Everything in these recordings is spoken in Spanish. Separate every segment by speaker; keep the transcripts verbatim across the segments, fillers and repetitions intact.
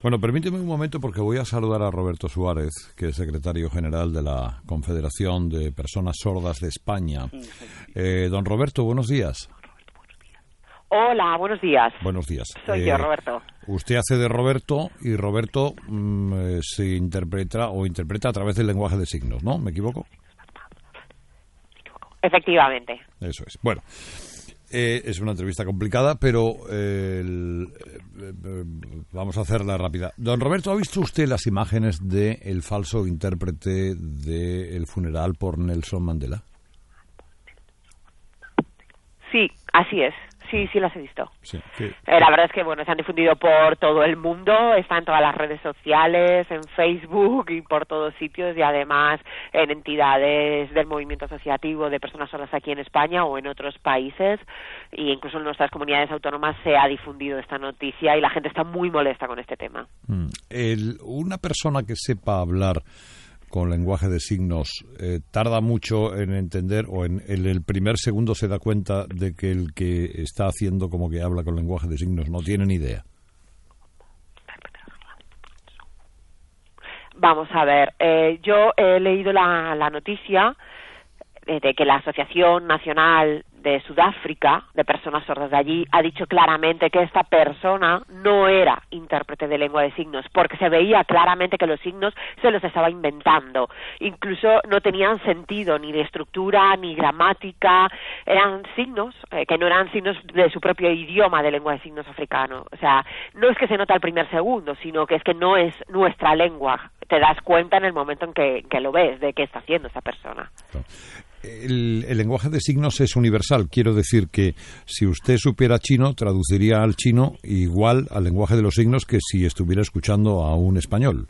Speaker 1: Bueno, permíteme un momento porque voy a saludar a Roberto Suárez, que es secretario general de la Confederación de Personas Sordas de España. Eh, don Roberto, buenos días.
Speaker 2: Hola, buenos días.
Speaker 1: Buenos días.
Speaker 2: Soy
Speaker 1: eh,
Speaker 2: yo, Roberto.
Speaker 1: Usted hace de Roberto y Roberto mm, eh, se interpreta o interpreta a través del lenguaje de signos, ¿no? ¿Me equivoco?
Speaker 2: Efectivamente.
Speaker 1: Eso es. Bueno, eh, es una entrevista complicada, pero eh, el, eh, vamos a hacerla rápida. Don Roberto, ¿ha visto usted las imágenes del falso intérprete del funeral por Nelson Mandela?
Speaker 2: Sí, así es. Sí, sí las he visto.
Speaker 1: Sí, sí.
Speaker 2: Eh, la verdad es que, bueno, se han difundido por todo el mundo, está en todas las redes sociales, en Facebook y por todos sitios, y además en entidades del movimiento asociativo de personas sordas aquí en España o en otros países, e incluso en nuestras comunidades autónomas se ha difundido esta noticia y la gente está muy molesta con este tema.
Speaker 1: Mm. El, una persona que sepa hablar con lenguaje de signos, eh, tarda mucho en entender o en, en el primer segundo se da cuenta de que el que está haciendo como que habla con lenguaje de signos no tiene ni idea.
Speaker 2: Vamos a ver, eh, yo he leído la, la noticia de, de que la Asociación Nacional de Sudáfrica, de personas sordas de allí, ha dicho claramente que esta persona no era intérprete de lengua de signos, porque se veía claramente que los signos se los estaba inventando. Incluso no tenían sentido ni de estructura, ni gramática, eran signos eh, que no eran signos de su propio idioma de lengua de signos africano. O sea, no es que se nota al primer segundo, sino que es que no es nuestra lengua. Te das cuenta en el momento en que, que lo ves, de qué está haciendo esa persona.
Speaker 1: El, el lenguaje de signos es universal. Quiero decir que si usted supiera chino, traduciría al chino igual al lenguaje de los signos que si estuviera escuchando a un español.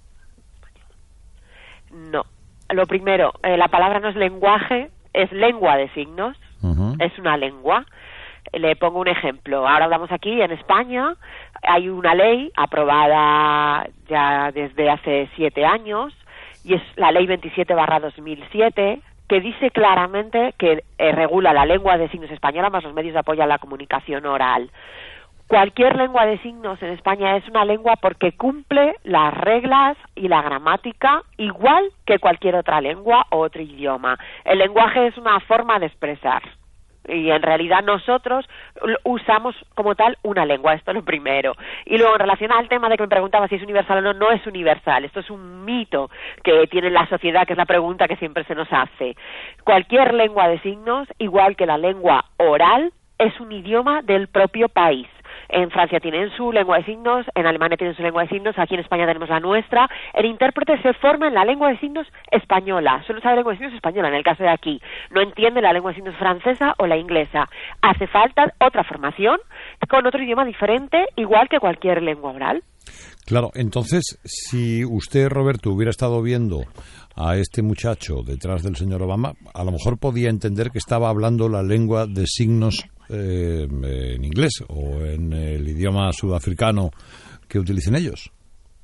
Speaker 2: No. Lo primero, eh, la palabra no es lenguaje, es lengua de signos. Uh-huh. Es una lengua. Le pongo un ejemplo. Ahora hablamos aquí en España. Hay una ley aprobada ya desde hace siete años y es la ley veintisiete barra dos mil siete, que dice claramente que eh, regula la lengua de signos española más los medios de apoyo a la comunicación oral. Cualquier lengua de signos en España es una lengua porque cumple las reglas y la gramática igual que cualquier otra lengua o otro idioma. El lenguaje es una forma de expresar. Y en realidad nosotros usamos como tal una lengua, esto es lo primero. Y luego en relación al tema de que me preguntaba si es universal o no, no es universal. Esto es un mito que tiene la sociedad, que es la pregunta que siempre se nos hace. Cualquier lengua de signos, igual que la lengua oral, es un idioma del propio país. En Francia tienen su lengua de signos, en Alemania tienen su lengua de signos, aquí en España tenemos la nuestra. El intérprete se forma en la lengua de signos española, solo sabe lengua de signos española en el caso de aquí. No entiende la lengua de signos francesa o la inglesa. Hace falta otra formación con otro idioma diferente, igual que cualquier lengua oral.
Speaker 1: Claro, entonces, si usted, Roberto, hubiera estado viendo a este muchacho detrás del señor Obama, a lo mejor podía entender que estaba hablando la lengua de signos eh, en inglés o en el idioma sudafricano que utilicen ellos.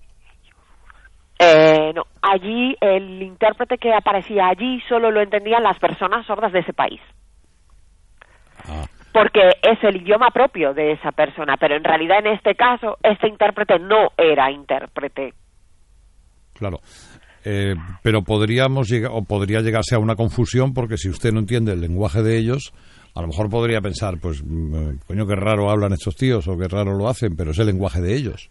Speaker 2: Eh, no, allí el intérprete que aparecía allí solo lo entendían las personas sordas de ese país. Ah. Porque es el idioma propio de esa persona, pero en realidad en este caso este intérprete no era intérprete.
Speaker 1: Claro, eh, pero podríamos llegar o podría llegarse a una confusión porque si usted no entiende el lenguaje de ellos, a lo mejor podría pensar, pues, coño, qué raro hablan estos tíos o qué raro lo hacen, pero es el lenguaje de ellos.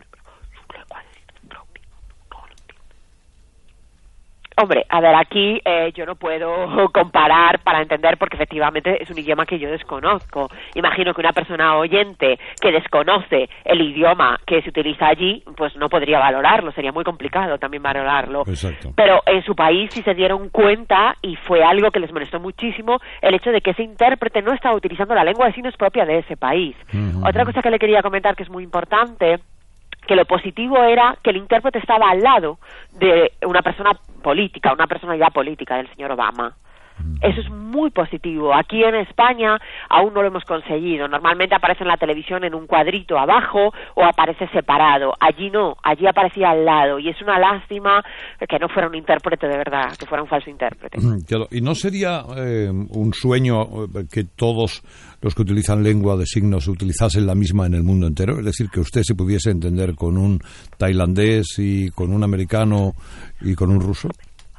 Speaker 2: Hombre, a ver, aquí eh, yo no puedo comparar para entender porque efectivamente es un idioma que yo desconozco. Imagino que una persona oyente que desconoce el idioma que se utiliza allí, pues no podría valorarlo, sería muy complicado también valorarlo.
Speaker 1: Exacto.
Speaker 2: Pero en su país sí se dieron cuenta y fue algo que les molestó muchísimo el hecho de que ese intérprete no estaba utilizando la lengua de signos propia de ese país. Uh-huh. Otra cosa que le quería comentar que es muy importante, que lo positivo era que el intérprete estaba al lado de una persona política, una personalidad política del señor Obama. Eso es muy positivo. Aquí en España aún no lo hemos conseguido. Normalmente aparece en la televisión en un cuadrito abajo o aparece separado. Allí no, allí aparecía al lado. Y es una lástima que no fuera un intérprete de verdad, que fuera un falso intérprete.
Speaker 1: Claro. ¿Y no sería eh, un sueño que todos los que utilizan lengua de signos utilizasen la misma en el mundo entero? Es decir, que usted se pudiese entender con un tailandés y con un americano y con un ruso.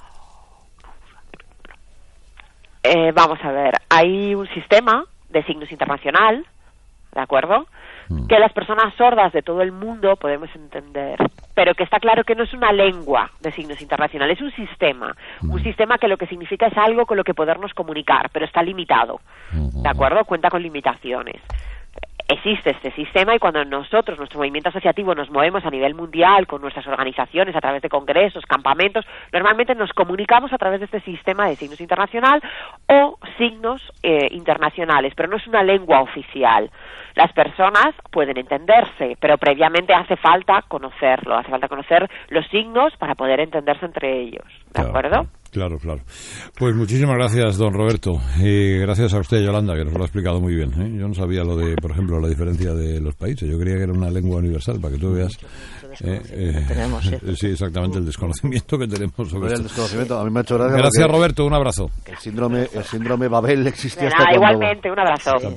Speaker 2: Eh, vamos a ver, hay un sistema de signos internacional, ¿de acuerdo?, mm. que las personas sordas de todo el mundo podemos entender, pero que está claro que no es una lengua de signos internacional, es un sistema, mm. un sistema que lo que significa es algo con lo que podernos comunicar, pero está limitado, ¿de acuerdo?, cuenta con limitaciones. Existe este sistema y cuando nosotros, nuestro movimiento asociativo, nos movemos a nivel mundial con nuestras organizaciones a través de congresos, campamentos, normalmente nos comunicamos a través de este sistema de signos internacional o signos eh, internacionales, pero no es una lengua oficial. Las personas pueden entenderse, pero previamente hace falta conocerlo, hace falta conocer los signos para poder entenderse entre ellos, ¿de
Speaker 1: claro,
Speaker 2: acuerdo?
Speaker 1: Claro, claro. Pues muchísimas gracias, don Roberto. Y gracias a usted, Yolanda, que nos lo ha explicado muy bien, ¿eh? Yo no sabía lo de, por ejemplo, la diferencia de los países. Yo creía que era una lengua universal, para que tú veas. Eh, eh, tenemos, ¿sí? Sí, exactamente, el desconocimiento que tenemos sobre
Speaker 3: el
Speaker 1: esto.
Speaker 3: Desconocimiento, a mí me ha hecho gracia.
Speaker 1: Gracias, Roberto, un abrazo.
Speaker 3: El síndrome, el síndrome Babel existía
Speaker 2: De
Speaker 3: hasta
Speaker 2: nada,
Speaker 3: cuando...
Speaker 2: igualmente, un abrazo.